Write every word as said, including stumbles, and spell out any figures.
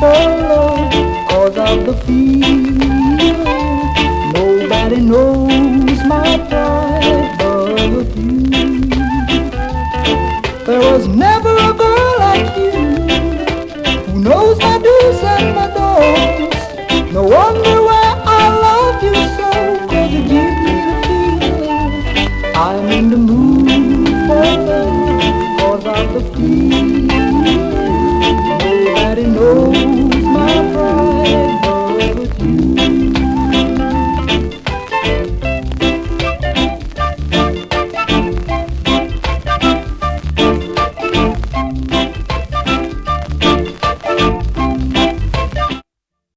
alone, cause of the feeling. Nobody knows my pride but you. There was never a girl like you who knows my do's